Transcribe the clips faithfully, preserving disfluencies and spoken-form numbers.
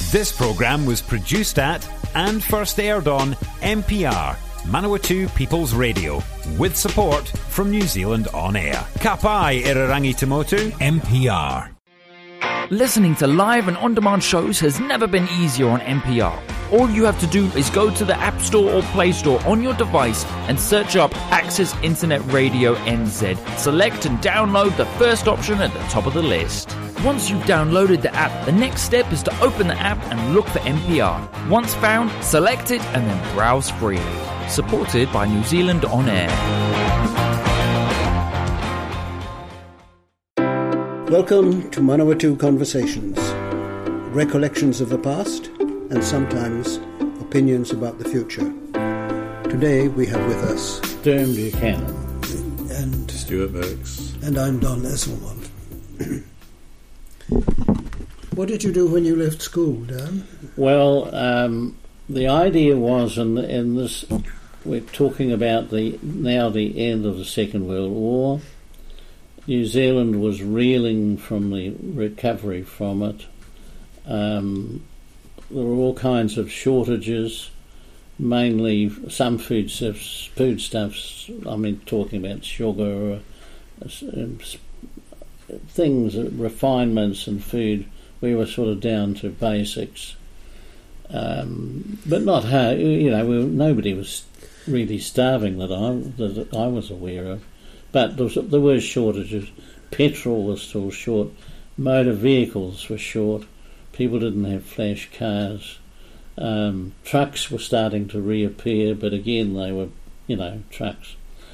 This programme was produced at and first aired on M P R, Manawatu People's Radio, with support from New Zealand On Air. Ka pai Irarangi Tamotu, M P R. Listening to live and on-demand shows has never been easier on M P R. All you have to do is go to the App Store or Play Store on your device and search up Access Internet Radio N Z. Select and download the first option at the top of the list. Once you've downloaded the app, the next step is to open the app and look for M P R. Once found, select it and then browse freely. Supported by New Zealand On Air. Welcome to Manawatu Conversations, recollections of the past and sometimes opinions about the future. Today we have with us Derm Buchanan and Stuart Burks, and I'm Don Esselmont. What did you do when you left school, Dan? Well, um, the idea was, in, in this, we're talking about the now the end of the Second World War. New Zealand was reeling from the recovery from it. Um, there were all kinds of shortages, mainly some foodstuffs, foodstuffs. I mean, talking about sugar, uh, things, refinements and food. We were sort of down to basics, um, but not how you know. We, nobody was really starving that I that I was aware of. But there, was, there were shortages. Petrol was still short. Motor vehicles were short. People didn't have flash cars. Um, trucks were starting to reappear, but again they were, you know, trucks.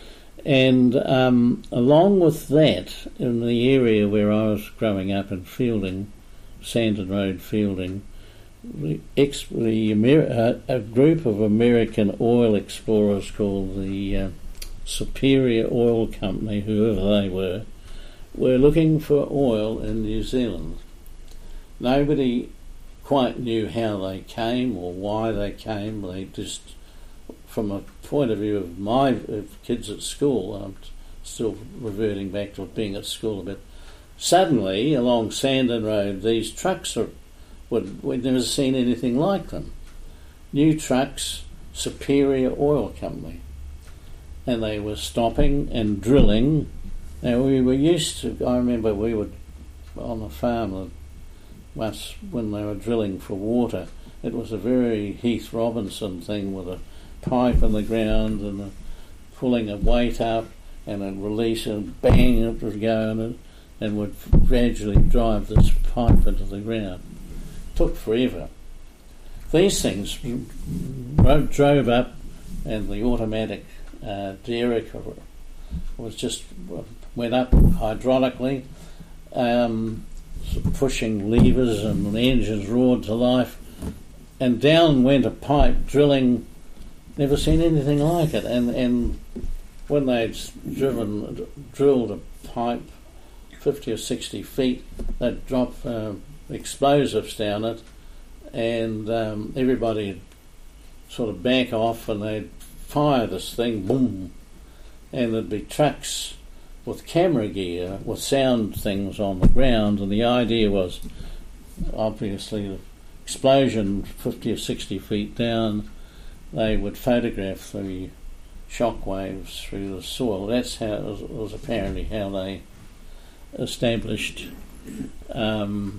And um, along with that, in the area where I was growing up in Fielding, Sandon Road, Fielding, the, ex- the Amer- uh, a group of American oil explorers called the Uh, Superior Oil Company, whoever they were, were looking for oil in New Zealand. Nobody quite knew how they came or why they came. They just, from a point of view of my of kids at school, I'm still reverting back to being at school a bit, suddenly along Sandon Road these trucks are, would, we'd never seen anything like them. New trucks, Superior Oil Company. And they were stopping and drilling. Now we were used to, I remember we were on the farm once when they were drilling for water. It was a very Heath Robinson thing with a pipe in the ground and a, pulling a weight up and a release and bang it would go and, and would gradually drive this pipe into the ground. It took forever. These things drove, drove up and the automatic Uh, derrick was just went up hydraulically, um, pushing levers and the engines roared to life, and down went a pipe drilling. Never seen anything like it. And and when they'd driven drilled a pipe fifty or sixty feet, they'd drop uh, explosives down it, and um, everybody'd sort of back off, and they'd fire this thing, boom, and there'd be trucks with camera gear, with sound things on the ground, and the idea was, obviously, the explosion fifty or sixty feet down, they would photograph the shock waves through the soil. That's how it was, it was apparently how they established um,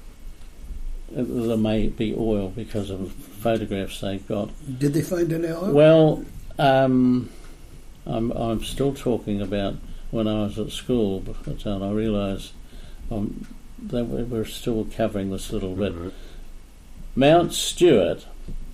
there may be oil because of photographs they got. Did they find any oil? Well, um, I'm, I'm still talking about when I was at school, but I realise um, that we're still covering this a little bit. Mm-hmm. Mount Stewart,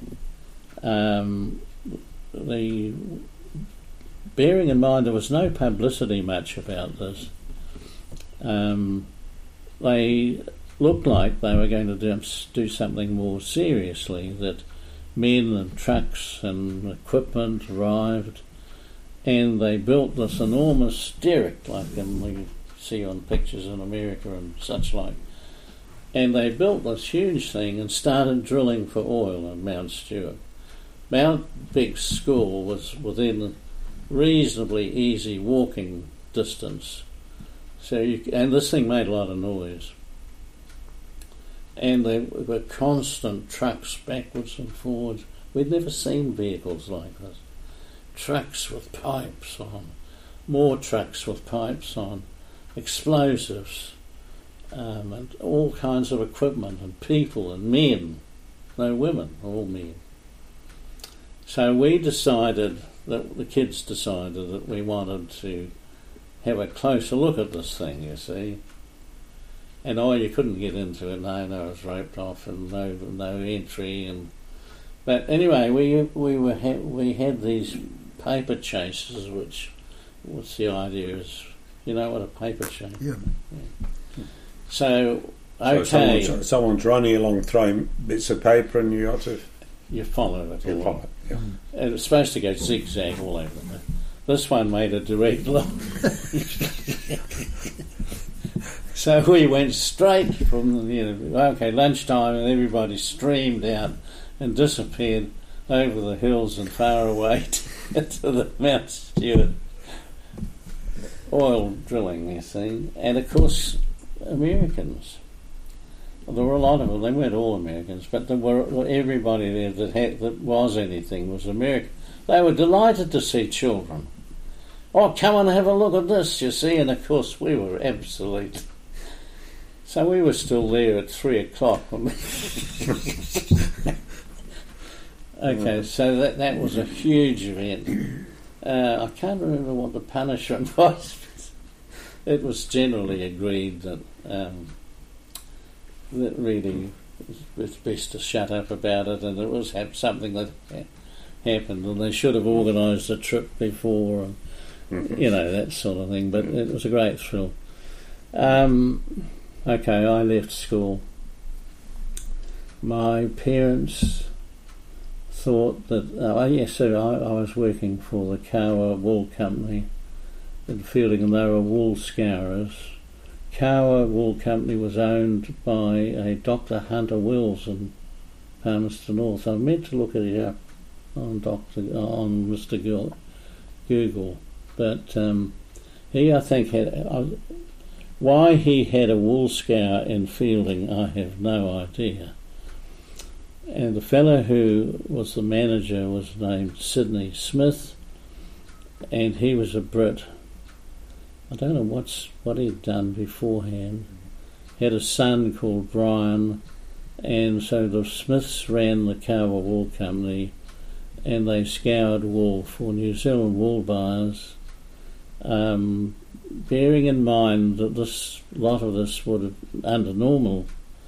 um, the bearing in mind there was no publicity much about this, um, they looked like they were going to do, do something more seriously, that men and trucks and equipment arrived, and they built this enormous derrick like in we see on pictures in America and such like. And they built this huge thing and started drilling for oil in Mount Stewart. Mount Big School was within reasonably easy walking distance. So you, and this thing made a lot of noise. and there were constant trucks backwards and forwards. We'd never seen vehicles like this. Trucks with pipes on, more trucks with pipes on, explosives, um, and all kinds of equipment, and people and men, no women, all men. So we decided, that the kids decided that we wanted to have a closer look at this thing, you see. And oh, you couldn't get into it, no, no, it was roped off and no no entry. And But anyway, we we were ha- we had these paper chases, which, what's the idea is, you know what a paper chase? Yeah. yeah. So, okay. So someone's, someone's running along throwing bits of paper and you got to... You follow it. You follow it, yeah. And it's supposed to go zigzag all over there. This one made a direct line. So we went straight from, you know, okay, lunchtime, and everybody streamed out and disappeared over the hills and far away to, to the Mount Stewart oil drilling, you see. And of course, Americans. There were a lot of them. They weren't all Americans, but there were everybody there that had, that was anything was American. They were delighted to see children. Oh, come and have a look at this, you see. And of course, we were absolute. So we were still there at three o'clock. Okay, so that that was a huge event. Uh, I can't remember what the punishment was. It was generally agreed that um, that really it was best to shut up about it, and it was ha- something that ha- happened, and they should have organised a trip before, and mm-hmm. you know, that sort of thing. But it was a great thrill. Um, okay, I left school. My parents thought that, oh yes, so I, I was working for the Kawa Wool Company in Fielding, and they were wool scourers. Kawa Wool Company was owned by a Doctor Hunter Wills in Palmerston North. I meant to look it up on Doctor on Mister Google, but um, he, I think, had uh, why he had a wool scour in Fielding, I have no idea. And the fellow who was the manager was named Sidney Smith, and he was a Brit. I don't know what's what he'd done beforehand. He had a son called Brian, and so the Smiths ran the Kawa Wool Company, and they scoured wool for New Zealand wool buyers, um, bearing in mind that this lot of this would have, under normal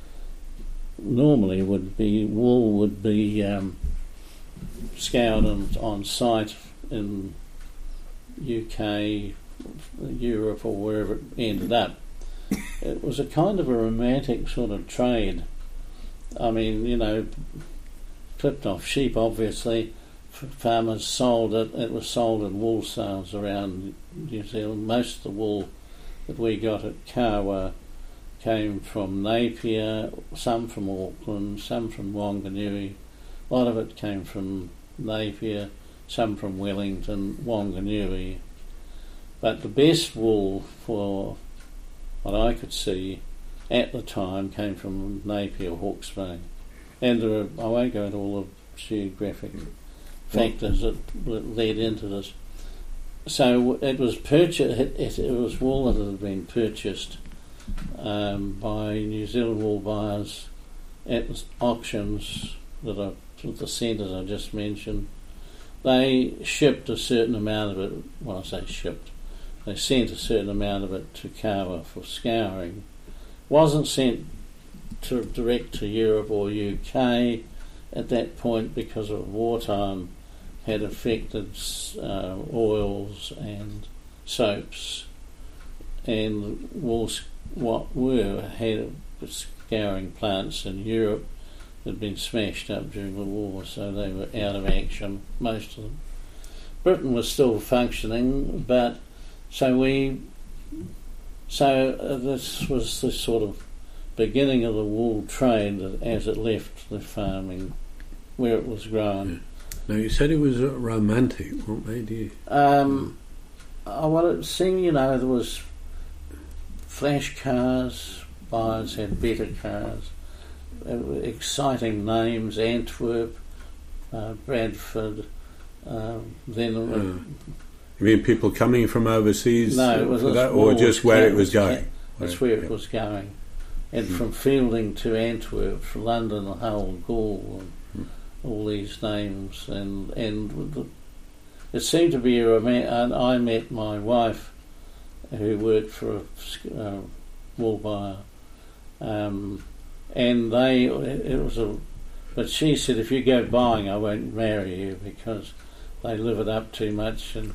normally would be wool would be um, scoured on, on site in U K, Europe, or wherever it ended up. It was a kind of a romantic sort of trade. I mean, you know, clipped off sheep, obviously. Farmers sold it. It was sold in wool sales around New Zealand. Most of the wool that we got at Kawa came from Napier, some from Auckland, some from Wanganui. A lot of it came from Napier, some from Wellington, Wanganui. But the best wool, for what I could see at the time, came from Napier, Hawke's Bay. And there are, I won't go into all the geographic factors that led into this. So it was purchased. It, it, it was wool that had been purchased um, by New Zealand wool buyers at auctions that are the centres I just mentioned. They shipped a certain amount of it. Well, I say shipped. They sent a certain amount of it to Kawa for scouring. Wasn't sent to direct to Europe or U K at that point because of wartime had affected uh, oils and soaps, and wool, what were had scouring plants in Europe had been smashed up during the war, so they were out of action, most of them. Britain was still functioning, but so we, so uh, this was the sort of beginning of the wool trade as it left the farming where it was grown. Now you said it was uh, romantic, weren't they? Do you? Um, I wanted to see, you know, there was flash cars, buyers had better cars, uh, exciting names: Antwerp, uh, Bradford. Uh, then, uh, mm. You mean people coming from overseas? No, it was for that, or just where it was going. That's where it was going, and mm. from Fielding to Antwerp, from London, Hull, Gaul, and mm. all these names, and and the, it seemed to be a roman- and I met my wife, who worked for a uh, wool buyer, um, and they it was a. But she said, if you go buying, I won't marry you because they live it up too much and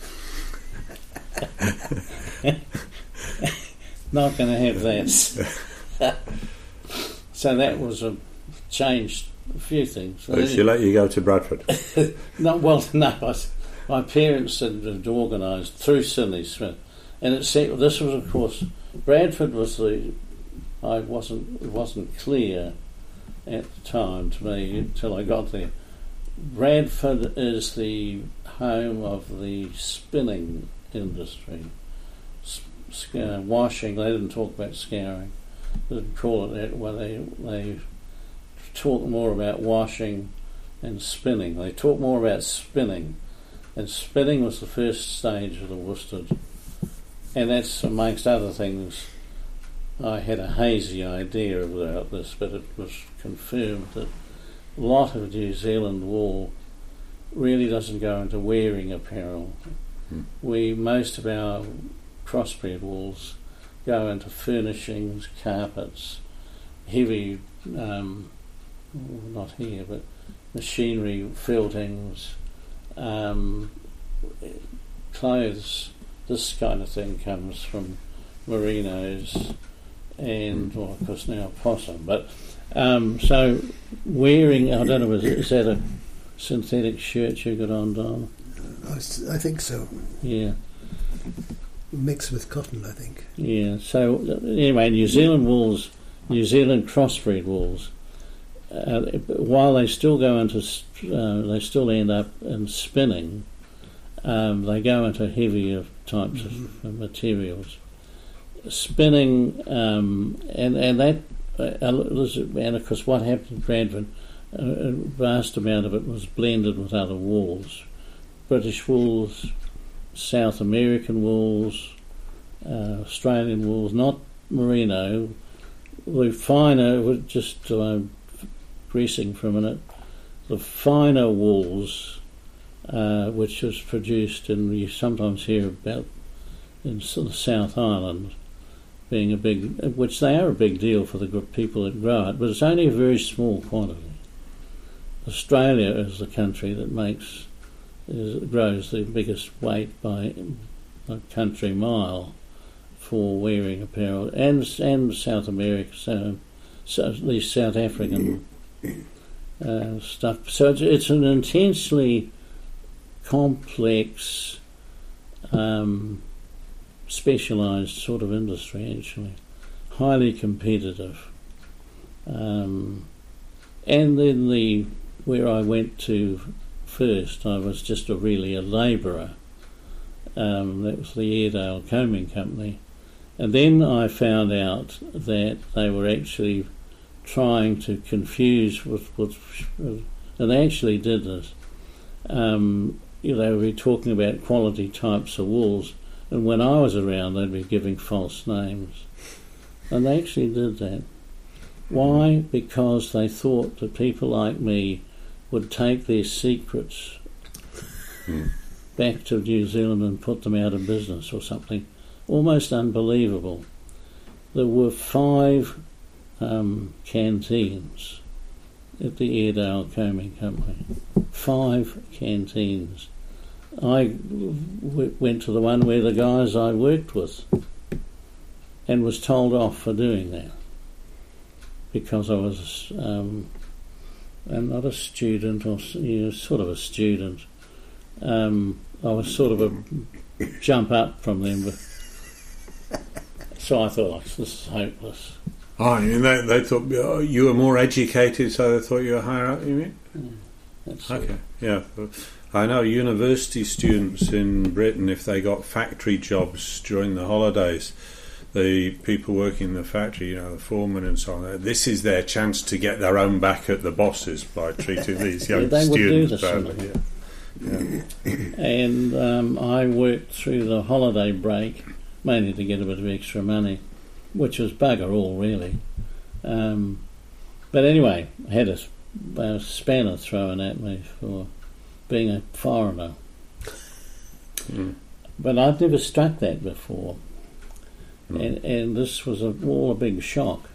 not going to have that. So that was a changed a few things. So she let you go to Bradford? No, well, no. I, my parents had, had organised through Sydney Smith, and it said this was, of course, Bradford was the. I wasn't. It wasn't clear at the time to me until I got there. Bradford is the home of the spinning industry. S- uh, washing, they didn't talk about scouring. They didn't call it that. Well, they, they talk more about washing and spinning. They talk more about spinning. And spinning was the first stage of the worsted. And that's, amongst other things, I had a hazy idea about this, but it was confirmed that a lot of New Zealand wool really doesn't go into wearing apparel. Mm. We most of our crossbred wools go into furnishings, carpets, heavy, um, not here, but machinery, feltings, um, clothes. This kind of thing comes from merinos. And, well, of course, now possum. But um, so wearing, I don't know, is, is that a synthetic shirt you got on, Don? I, I think so. Yeah. Mixed with cotton, I think. Yeah. So anyway, New Zealand wools, New Zealand crossbred wools, uh, while they still go into, uh, they still end up in spinning. Um, they go into heavier types mm-hmm. of materials. Spinning, um, and and that, uh, and of course, what happened in Bradford, a vast amount of it was blended with other wools, British wools, South American wools, uh, Australian wools, not merino. The finer, just uh, greasing for a minute, the finer wools, uh, which was produced, and you sometimes hear about in the South Island. Being a big, which they are a big deal for the people that grow it, but it's only a very small quantity. Australia is the country that makes, is, grows the biggest weight by a country mile for wearing apparel, and and South America, so, so at least South African uh, stuff. So it's, it's an intensely complex. Um, specialised sort of industry, actually, highly competitive. Um, and then the where I went to first, I was just a, really a labourer. Um, that was the Airedale Combing Company, and then I found out that they were actually trying to confuse with, with and they actually did this. Um, you know, they were talking about quality types of wools. And when I was around, they'd be giving false names. And they actually did that. Why? Because they thought that people like me would take their secrets mm. back to New Zealand and put them out of business or something. Almost unbelievable. There were five um, canteens at the Airedale Combing Company. Five canteens. I w- went to the one where the guys I worked with and was told off for doing that because I was um, I'm not a student or you know, sort of a student. Um, I was sort of a jump up from them, but so I thought, oh, this is hopeless. Oh, and they, they thought oh, you were more educated, so they thought you were higher up, you mean? Yeah, that's okay, it. yeah. I know university students in Britain, if they got factory jobs during the holidays, the people working in the factory, you know, the foreman and so on, this is their chance to get their own back at the bosses by treating these young yeah, they students would do badly. this Yeah. Yeah. And um, I worked through the holiday break, mainly to get a bit of extra money, which was bugger all, really. Um, but anyway, I had a, a spanner thrown at me for being a foreigner. Mm. But I'd never struck that before. Mm. And, and this was a, all a big shock.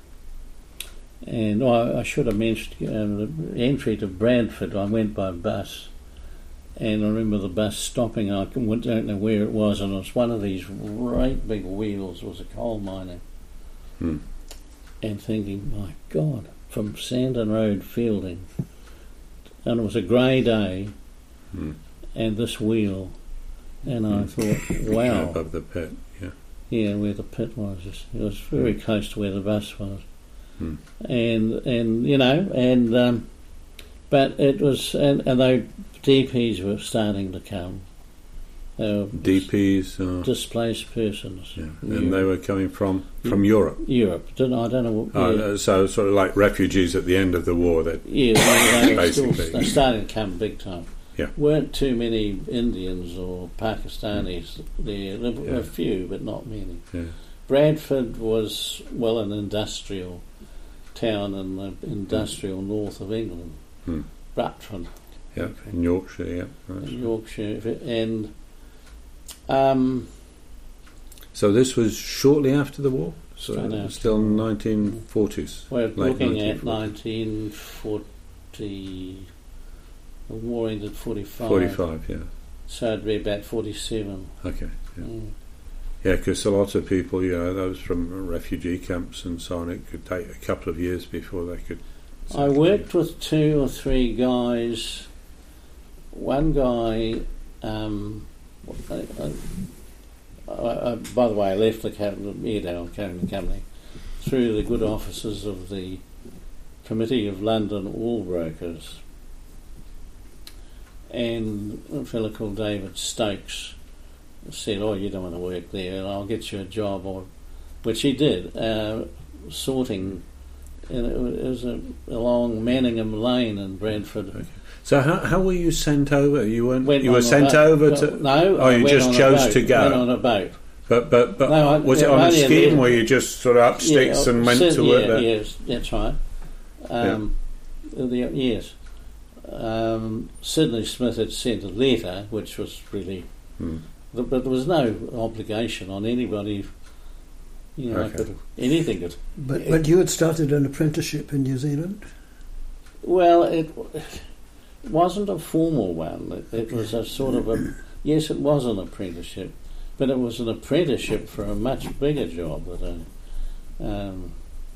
And oh, I, I should have mentioned uh, the entry to Bradford, I went by bus. And I remember the bus stopping, I don't know where it was, and it was one of these great big wheels. It was a coal miner. Mm. And thinking, my God, from Sandon Road, Fielding, and it was a grey day, Mm. and this wheel, and I thought, wow. Above the pit, yeah. Yeah, where the pit was. It was very Mm. close to where the bus was. Mm. And, and you know, and um, but it was, and, and they D Ps were starting to come. They were D Ps, uh, displaced persons. yeah. in And they Europe. were coming from from Europe. Europe. Don't, I don't know what. Oh, yeah, uh, so sort of like refugees at the end of the war. That yeah, they, they were still basically. they're starting to come big time. Yeah. Weren't too many Indians or Pakistanis there. There were Yeah. a few, but not many. Yeah. Bradford was, well, an industrial town in the industrial north of England. Hmm. Bradford. Yeah, Okay. in Yorkshire, yeah. Right. In Yorkshire. And um, So this was shortly after the war? So Straight it was after. still nineteen forties? we're Late looking at nineteen nineteen forty. The war ended forty-five. forty-five, yeah. So it'd be about forty-seven. Okay, yeah. Mm. Yeah, because a lot of people, you know, those from refugee camps and so on, it could take a couple of years before they could... I worked with two or three guys. One guy, um, I, I, I, by the way, I left the Airedale Carrying Company through the good offices of the Committee of London Oil Brokers, and a fellow called David Stokes said, "Oh, you don't want to work there, and I'll get you a job," or which he did, uh, sorting. And it was a, along Manningham Lane in Bradford. Okay. So how how were you sent over? You weren't. Went you on were a sent boat. over Well, to. no, Oh, I you went just on a chose boat. to go. Went on a boat. But but but No, I- was it yeah, on a only a scheme little- where you just sort of up sticks Yeah, and went sit- to work yeah, there? Yes, that's right. Um, the, yes. Um, Sidney Smith had sent a letter, which was really, Hmm. but there was no obligation on anybody. You know, Okay. could, anything could. But, but you had started an apprenticeship in New Zealand? Well, it wasn't a formal one. It, it was a sort of a, yes, it was an apprenticeship, but it was an apprenticeship for a much bigger job that I, um,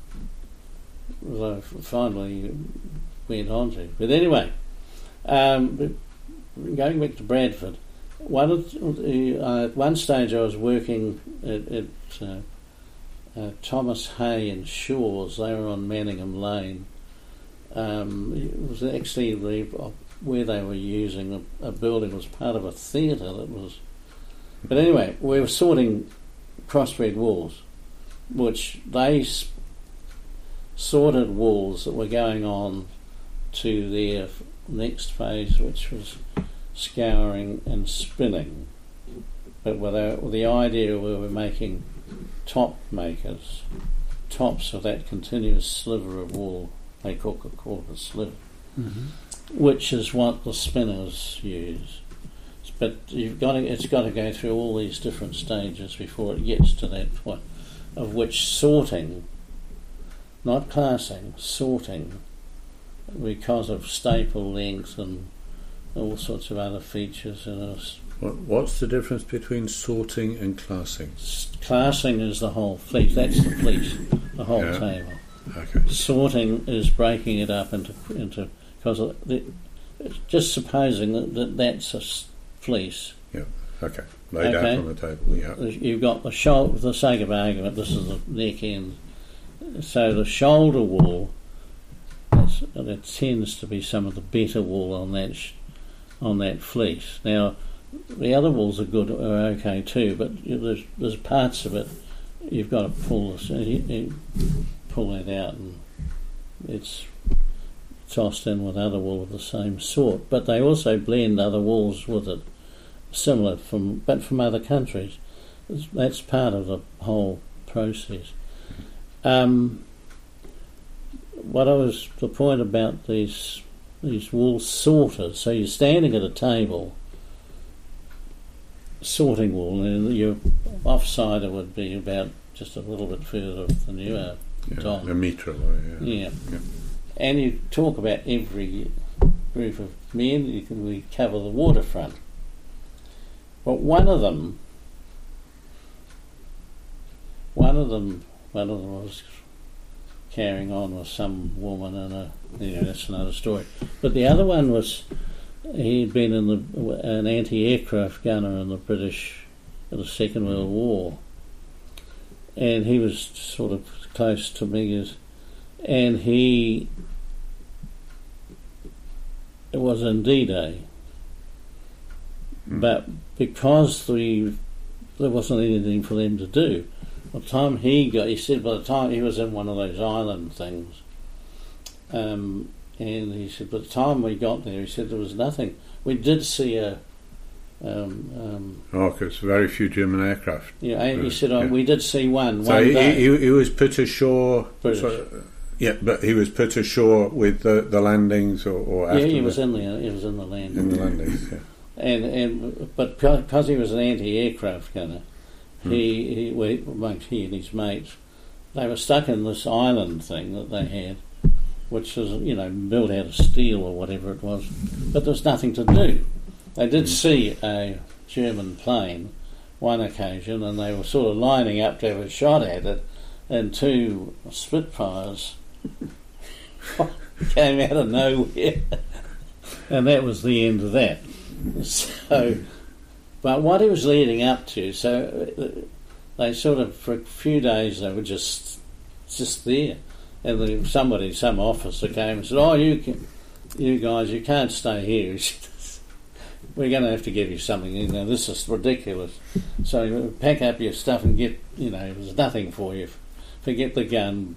that I finally went on to. But anyway, um, but going back to Bradford, one of the, uh, at one stage I was working at, at uh, uh, Thomas Hay and Shaw's. They were on Manningham Lane. Um, it was actually the, where they were using a, a building was part of a theatre that was. But anyway, we were sorting crossbred walls, which they s- sorted walls that were going on to their f- next phase, which was scouring and spinning. But with our, with the idea we were making top makers, tops of that continuous sliver of wool. They call it called a sliver, Mm-hmm. which is what the spinners use. But you've got to, it's got to go through all these different stages before it gets to that point, of which sorting, not classing, sorting, because of staple length and all sorts of other features. And it's, What, what's the difference between sorting and classing? classing is the whole fleece. That's the fleece, the whole Yeah. table. Okay. Sorting is breaking it up into into because just supposing that, that that's a s- fleece. Okay. Laid Okay. out on the table. Yeah. You've got the shoulder. For the sake of argument, this is the neck end. So the shoulder wool, that's, that tends to be some of the better wool on that sh- on that fleece. Now, the other wools are good, are okay too, but you know, there's there's parts of it you've got to pull this, you, you pull it out, and it's tossed in with other wool of the same sort. But they also blend other wools with it, similar from but from other countries. That's part of the whole process. Um, what I was the point about these these wool sorters. So you're standing at a table sorting wool, and your offsider would be about just a little bit further than you are, yeah, Tom. A metre away. Yeah. Yeah. yeah. And you talk about every group of men. You can we cover the waterfront, but one of them. One of them, one of them was carrying on with some woman, and a, you know, that's another story. But the other one was he'd been in the an anti-aircraft gunner in the British in the Second World War, and he was sort of close to me as, and he it was in D-Day, but because the there wasn't anything for them to do. By the time he got, he said by the time he was in one of those island things, um, and he said by the time we got there, he said there was nothing. We did see a. Um, um, oh, because very few German aircraft. Yeah, he said oh, yeah. we did see one. So one he, day. he, he was put ashore. British. So, yeah, but he was put ashore with the, the landings, or, or after yeah, he the, was in the he was in the landing. in the landings. Yeah. And and but because he was an anti-aircraft gunner. He, he, well, amongst he and his mates, they were stuck in this island thing that they had, which was, you know, built out of steel or whatever it was, but there was nothing to do. They did see a German plane one occasion, and they were sort of lining up to have a shot at it, and two Spitfires came out of nowhere, and that was the end of that. So... But what he was leading up to, so they sort of, for a few days, they were just just there. And then somebody, some officer came and said, oh, you can, you guys, you can't stay here. We're going to have to give you something. You know, this is ridiculous. So pack up your stuff and get, you know, there's nothing for you. Forget the gun.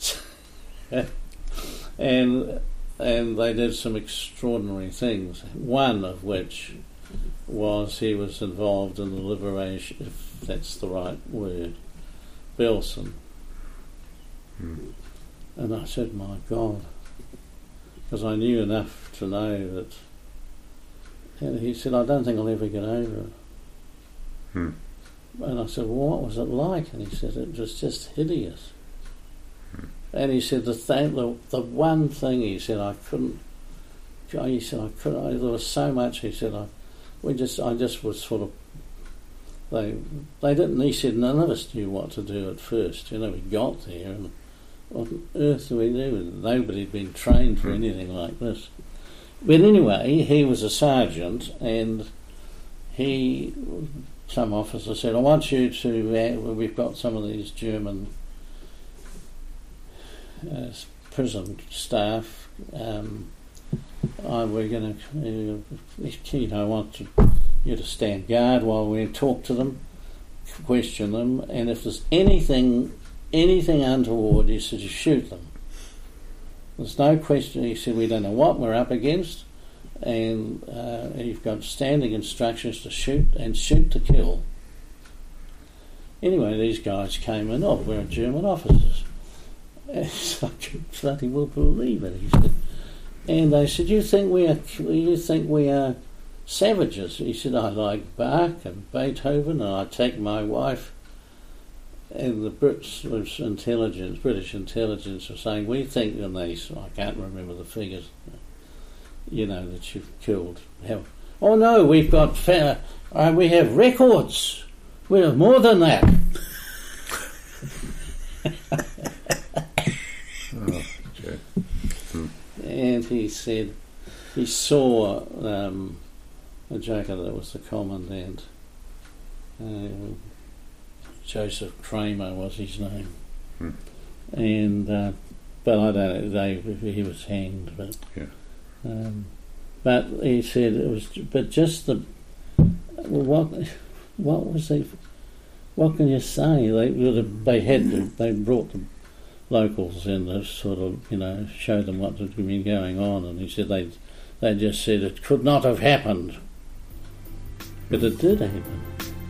and and they did some extraordinary things, one of which... was he was involved in the liberation, if that's the right word, Belsen. Mm. And I said, my God, because I knew enough to know that, and he said, I don't think I'll ever get over it. Mm. And I said, well, what was it like? And he said, it was just hideous. Mm. And he said, the, th- the the one thing, he said, I couldn't, he said, I couldn't, I, there was so much, he said, I We just, I just was sort of, they, they didn't, he said, none of us knew what to do at first. You know, we got there, and what on earth do we do? Nobody had been trained for anything like this. But anyway, he was a sergeant, and he, some officer said, I want you to, uh, we've got some of these German uh, prison staff, um, Oh, we're going to, uh, you know, I want to, you to stand guard while we talk to them, question them, and if there's anything, anything untoward, he said, you shoot them. There's no question. He said, we don't know what we're up against, and uh, you've got standing instructions to shoot and shoot to kill. Anyway, these guys came in. Oh, we're German officers. I could bloody well believe it. He said. And they said, "You think we are? You think we are savages?" He said, "I like Bach and Beethoven, and I take my wife." And the Brits was intelligence, British intelligence, were saying, "We think," and they, I can't remember the figures, you know, that you've killed. How, oh no, we've got fair, uh, we have records. We have more than that. oh, okay. hmm. And he said he saw um, a joker that was the commandant. Uh, Joseph Kramer was his name, hmm. and uh, but I don't know. They he was hanged, but yeah. um, but he said it was. But just the what what was the what can you say? They they had to, they brought the locals in to sort of, you know, show them what had been going on, and he said they they just said it could not have happened, but it did happen.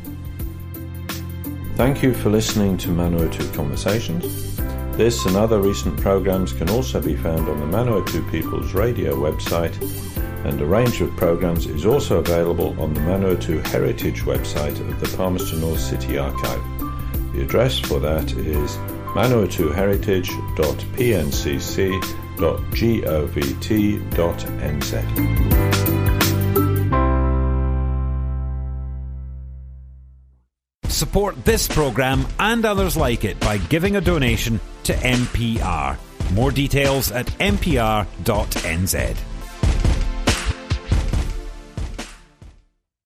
Thank you for listening to Manawatu Conversations. This and other recent programs can also be found on the Manawatu People's Radio website, and a range of programs is also available on the Manawatu Heritage website of the Palmerston North City Archive. The address for that is manawatu heritage dot p n c c dot govt dot n z. Support this programme and others like it by giving a donation to N P R. More details at n p r dot n z.